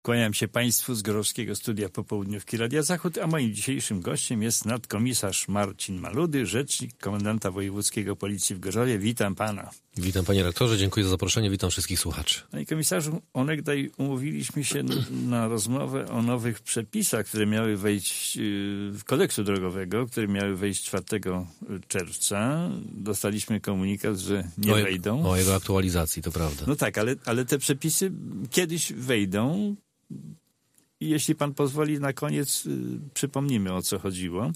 Kłaniam się Państwu z Gorowskiego Studia Popołudniówki Radia Zachód, a moim dzisiejszym gościem jest nadkomisarz Marcin Maludy, rzecznik komendanta wojewódzkiego Policji w Gorzowie. Witam Pana. Witam Panie Rektorze, dziękuję za zaproszenie, witam wszystkich słuchaczy. Panie Komisarzu, onegdaj umówiliśmy się na rozmowę o nowych przepisach, które miały wejść w kodeksu drogowego, które miały wejść 4 czerwca. Dostaliśmy komunikat, że nie wejdą. O jego aktualizacji, to prawda. No tak, ale te przepisy kiedyś wejdą. I jeśli pan pozwoli, na koniec przypomnimy, o co chodziło.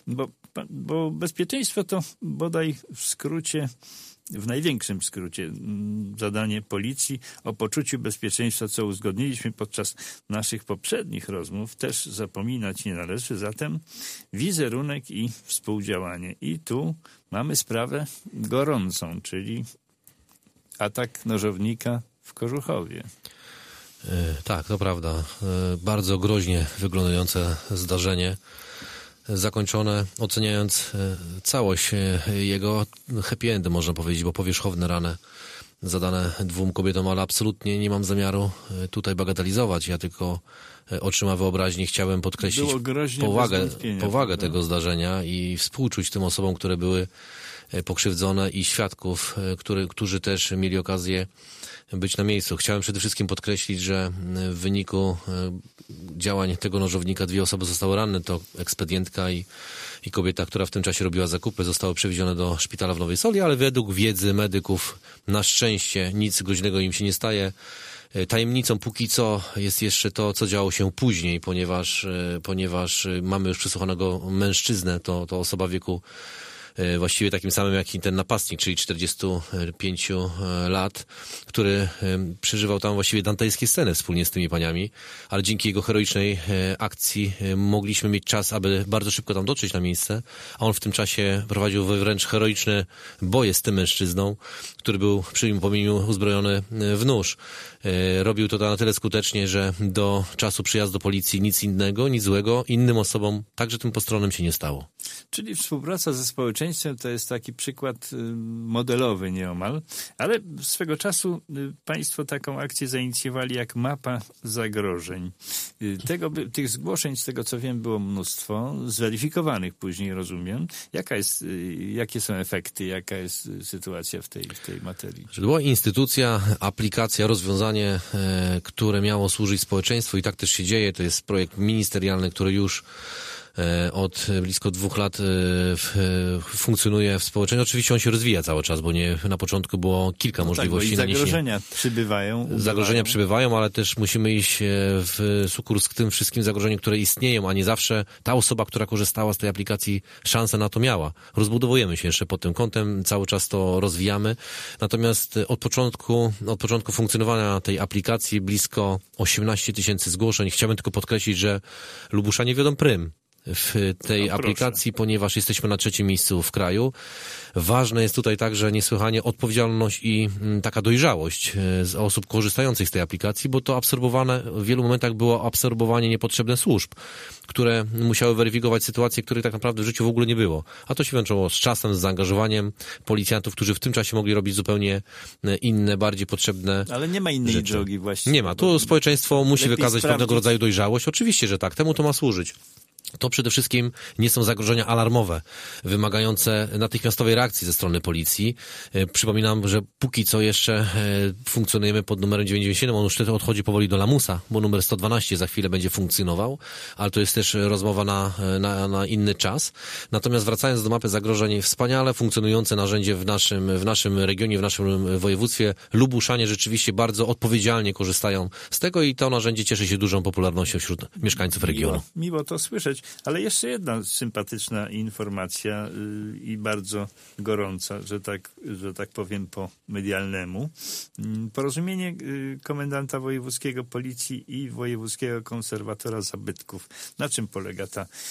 Bo bezpieczeństwo to bodaj w skrócie, w największym skrócie, zadanie policji. O poczuciu bezpieczeństwa, co uzgodniliśmy podczas naszych poprzednich rozmów, też zapominać nie należy. Zatem wizerunek i współdziałanie. I tu mamy sprawę gorącą, czyli atak nożownika w Kożuchowie. Tak, to prawda. Bardzo groźnie wyglądające zdarzenie. Zakończone, oceniając całość jego happy endem, można powiedzieć, bo powierzchowne rany zadane 2 kobietom, ale absolutnie nie mam zamiaru tutaj bagatelizować. Ja tylko oczyma wyobraźni chciałem podkreślić powagę tego zdarzenia i współczuć tym osobom, które były pokrzywdzone i świadków, którzy też mieli okazję być na miejscu. Chciałem przede wszystkim podkreślić, że w wyniku działań tego nożownika 2 osoby zostały ranne. To ekspedientka i kobieta, która w tym czasie robiła zakupy, zostały przewiezione do szpitala w Nowej Soli, ale według wiedzy medyków na szczęście nic groźnego im się nie staje. Tajemnicą póki co jest jeszcze to, co działo się później, ponieważ mamy już przesłuchanego mężczyznę, to osoba w wieku właściwie takim samym jak i ten napastnik, czyli 45 lat, który przeżywał tam właściwie dantejskie sceny wspólnie z tymi paniami, ale dzięki jego heroicznej akcji mogliśmy mieć czas, aby bardzo szybko tam dotrzeć na miejsce, a on w tym czasie prowadził wręcz heroiczne boje z tym mężczyzną, który był przy pomieniu uzbrojony w nóż. Robił to na tyle skutecznie, że do czasu przyjazdu policji nic innego, nic złego innym osobom, także tym postronnym się nie stało. Czyli współpraca ze społeczeństwem to jest taki przykład modelowy nieomal, ale swego czasu Państwo taką akcję zainicjowali jak mapa zagrożeń. Tych zgłoszeń, z tego co wiem, było mnóstwo, zweryfikowanych później, rozumiem. Jakie są efekty, jaka jest sytuacja w tej materii? To była instytucja, aplikacja, rozwiązanie, które miało służyć społeczeństwu i tak też się dzieje. To jest projekt ministerialny, który już od blisko 2 lat funkcjonuje w społeczeństwie. Oczywiście on się rozwija cały czas, bo na początku było kilka możliwości. Tak, bo i zagrożenia przybywają. Zagrożenia przybywają, ale też musimy iść w sukurs z tym wszystkim zagrożeniem, które istnieją, a nie zawsze ta osoba, która korzystała z tej aplikacji, szansę na to miała. Rozbudowujemy się jeszcze pod tym kątem, cały czas to rozwijamy. Natomiast od początku funkcjonowania tej aplikacji blisko 18 000 zgłoszeń. Chciałbym tylko podkreślić, że Lubuszanie wiodą prym w tej aplikacji, ponieważ jesteśmy na 3. miejscu w kraju. Ważne jest tutaj także niesłychanie odpowiedzialność i taka dojrzałość z osób korzystających z tej aplikacji, bo to absorbowane, w wielu momentach było absorbowanie niepotrzebne służb, które musiały weryfikować sytuacje, których tak naprawdę w życiu w ogóle nie było. A to się wiązało z czasem, z zaangażowaniem policjantów, którzy w tym czasie mogli robić zupełnie inne, bardziej potrzebne Ale nie ma innej rzeczy. drogi właściwie. Nie ma. Tu społeczeństwo musi wykazać pewnego rodzaju dojrzałość. Oczywiście, że tak. Temu to ma służyć. To przede wszystkim nie są zagrożenia alarmowe, wymagające natychmiastowej reakcji ze strony policji. Przypominam, że póki co jeszcze funkcjonujemy pod numerem 997, on już wtedy odchodzi powoli do lamusa, bo numer 112 za chwilę będzie funkcjonował, ale to jest też rozmowa na inny czas. Natomiast wracając do mapy zagrożeń, wspaniale funkcjonujące narzędzie w naszym regionie, w naszym województwie. Lubuszanie rzeczywiście bardzo odpowiedzialnie korzystają z tego i to narzędzie cieszy się dużą popularnością wśród mieszkańców regionu. Miło to słyszeć. Ale jeszcze jedna sympatyczna informacja i bardzo gorąca, że tak powiem po medialnemu. Porozumienie komendanta wojewódzkiego policji i wojewódzkiego konserwatora zabytków. Na czym polega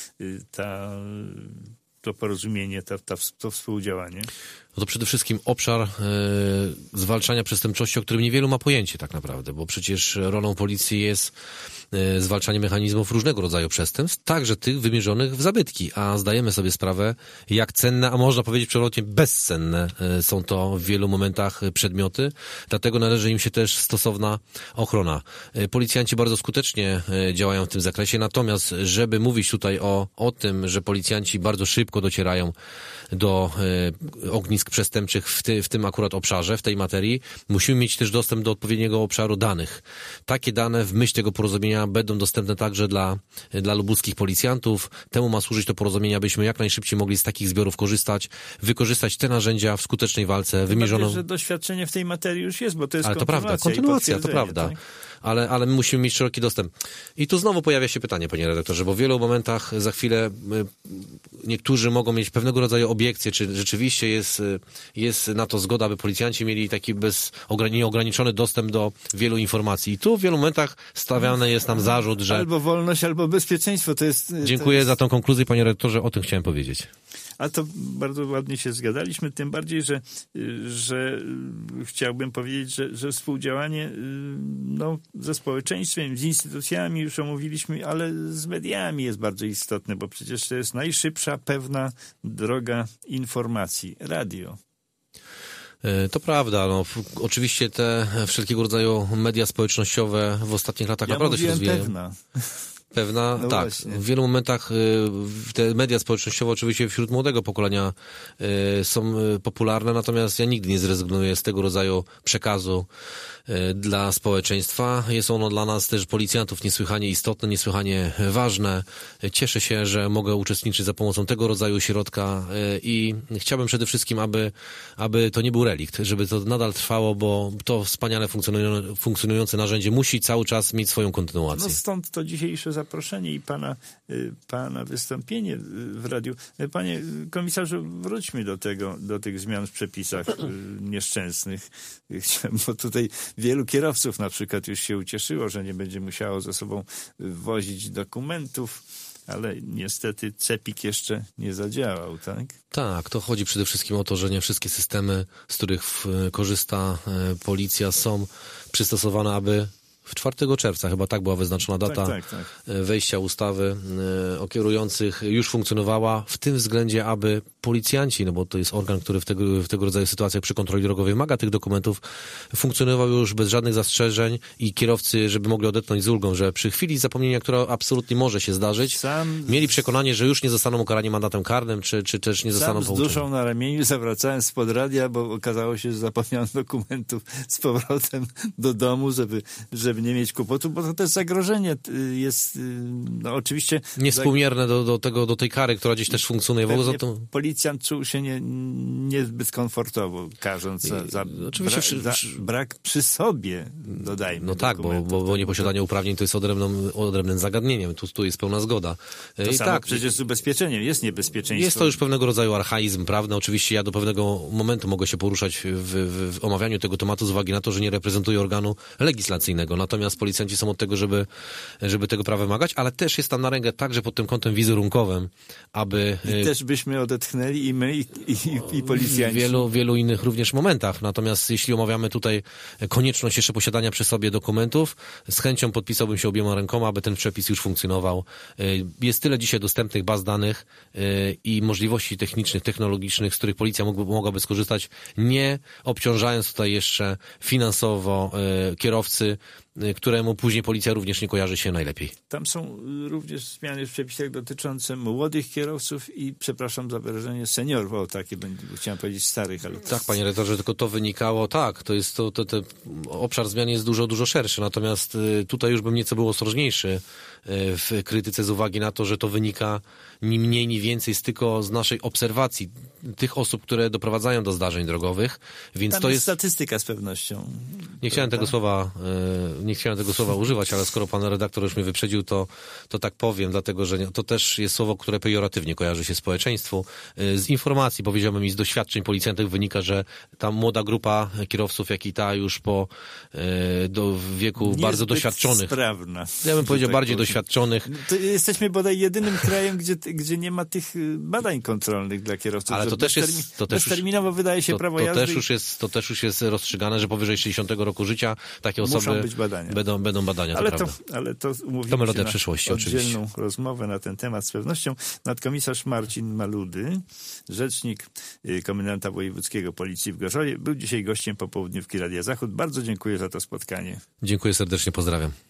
to porozumienie, to współdziałanie? No to przede wszystkim obszar zwalczania przestępczości, o którym niewielu ma pojęcie tak naprawdę, bo przecież rolą policji jest zwalczanie mechanizmów różnego rodzaju przestępstw, także tych wymierzonych w zabytki, a zdajemy sobie sprawę, jak cenne, a można powiedzieć przewrotnie bezcenne są to w wielu momentach przedmioty, dlatego należy im się też stosowna ochrona. Policjanci bardzo skutecznie działają w tym zakresie, natomiast żeby mówić tutaj o tym, że policjanci bardzo szybko docierają do ognisk przestępczych w tym akurat obszarze, w tej materii, musimy mieć też dostęp do odpowiedniego obszaru danych. Takie dane w myśl tego porozumienia będą dostępne także dla lubuskich policjantów. Temu ma służyć to porozumienie, abyśmy jak najszybciej mogli z takich zbiorów korzystać, wykorzystać te narzędzia w skutecznej walce wymierzoną. Bardziej, że doświadczenie w tej materii już jest, bo to jest ale to prawda, kontynuacja, to prawda. Tak? Ale my musimy mieć szeroki dostęp. I tu znowu pojawia się pytanie, panie redaktorze, bo w wielu momentach za chwilę niektórzy mogą mieć pewnego rodzaju obiekcje, czy rzeczywiście jest na to zgoda, aby policjanci mieli taki nieograniczony dostęp do wielu informacji. I tu w wielu momentach stawiany jest nam zarzut, że... Albo wolność, albo bezpieczeństwo. Dziękuję za tą konkluzję, panie redaktorze, o tym chciałem powiedzieć. A to bardzo ładnie się zgadaliśmy, tym bardziej, że chciałbym powiedzieć, że współdziałanie ze społeczeństwem, z instytucjami już omówiliśmy, ale z mediami jest bardzo istotne, bo przecież to jest najszybsza, pewna droga informacji. Radio. To prawda. Oczywiście te wszelkiego rodzaju media społecznościowe w ostatnich latach naprawdę się rozwijają. Pewna, no tak. Właśnie. W wielu momentach te media społecznościowe oczywiście wśród młodego pokolenia są popularne, natomiast ja nigdy nie zrezygnuję z tego rodzaju przekazu dla społeczeństwa. Jest ono dla nas też policjantów niesłychanie istotne, niesłychanie ważne. Cieszę się, że mogę uczestniczyć za pomocą tego rodzaju środka i chciałbym przede wszystkim, aby to nie był relikt, żeby to nadal trwało, bo to wspaniale funkcjonujące narzędzie musi cały czas mieć swoją kontynuację. No stąd to dzisiejsze zaproszenie i pana wystąpienie w radiu. Panie komisarzu, wróćmy do tych zmian w przepisach nieszczęsnych. Bo tutaj wielu kierowców na przykład już się ucieszyło, że nie będzie musiało ze sobą wozić dokumentów, ale niestety CEPiK jeszcze nie zadziałał, tak? Tak, to chodzi przede wszystkim o to, że nie wszystkie systemy, z których korzysta policja, są przystosowane, aby w 4 czerwca, chyba tak była wyznaczona data wejścia ustawy o kierujących, już funkcjonowała w tym względzie, aby policjanci, no bo to jest organ, który w tego rodzaju sytuacjach przy kontroli drogowej wymaga tych dokumentów, funkcjonował już bez żadnych zastrzeżeń i kierowcy, żeby mogli odetchnąć z ulgą, że przy chwili zapomnienia, która absolutnie może się zdarzyć, mieli przekonanie, że już nie zostaną ukarani mandatem karnym, czy też nie zostaną pouczeni. Z duszą na ramieniu zawracałem spod radia, bo okazało się, że zapomniałem dokumentów z powrotem do domu, żeby nie mieć kłopotu, bo to też zagrożenie jest, no oczywiście... Niewspółmierne do tej kary, która gdzieś też funkcjonuje. Policjant czuł się niezbyt komfortowo, karząc za brak przy sobie, dodajmy. No tak, bo nieposiadanie uprawnień to jest odrębnym zagadnieniem. Tu jest pełna zgoda. To samo tak, przecież z ubezpieczeniem jest niebezpieczeństwo. Jest to już pewnego rodzaju archaizm prawny. Oczywiście ja do pewnego momentu mogę się poruszać w omawianiu tego tematu z uwagi na to, że nie reprezentuję organu legislacyjnego. Natomiast policjanci są od tego, żeby tego prawa wymagać, ale też jest tam na rękę także pod tym kątem wizerunkowym, aby... I też byśmy odetchnęli i my, i policjanci. W wielu innych również momentach. Natomiast jeśli omawiamy tutaj konieczność jeszcze posiadania przy sobie dokumentów, z chęcią podpisałbym się obiema rękoma, aby ten przepis już funkcjonował. Jest tyle dzisiaj dostępnych baz danych i możliwości technicznych, technologicznych, z których policja mogłaby skorzystać, nie obciążając tutaj jeszcze finansowo kierowcy, któremu później policja również nie kojarzy się najlepiej. Tam są również zmiany w przepisach dotyczące młodych kierowców i, przepraszam za wyrażenie, seniorów. O, takie chciałem powiedzieć starych, ale... Tak, panie redaktorze, tylko to wynikało, tak, to jest obszar zmian jest dużo szerszy, natomiast tutaj już bym nieco był ostrożniejszy w krytyce z uwagi na to, że to wynika ni mniej, ni więcej tylko z naszej obserwacji tych osób, które doprowadzają do zdarzeń drogowych, więc tam to jest statystyka z pewnością. Nie chciałem tego słowa używać, ale skoro pan redaktor już mnie wyprzedził, to tak powiem, dlatego że to też jest słowo, które pejoratywnie kojarzy się społeczeństwu. Z informacji, powiedziałbym, i z doświadczeń policjantów wynika, że ta młoda grupa kierowców, jak i ta już do wieku bardzo doświadczonych. Sprawna. Ja bym powiedział bardziej doświadczonych. To jesteśmy bodaj jedynym krajem, gdzie nie ma tych badań kontrolnych dla kierowców. Ale to też jest... Bezterminowo wydaje się prawo jazdy. To też już jest rozstrzygane, że powyżej 60 roku życia takie osoby być badania. Będą badania. Ale to umówimy melodia się na przyszłości, oddzielną oczywiście. rozmowę na ten temat z pewnością. Nadkomisarz Marcin Maludy, rzecznik komendanta wojewódzkiego Policji w Gorzowie, był dzisiaj gościem po południówki Radia Zachód. Bardzo dziękuję za to spotkanie. Dziękuję serdecznie, pozdrawiam.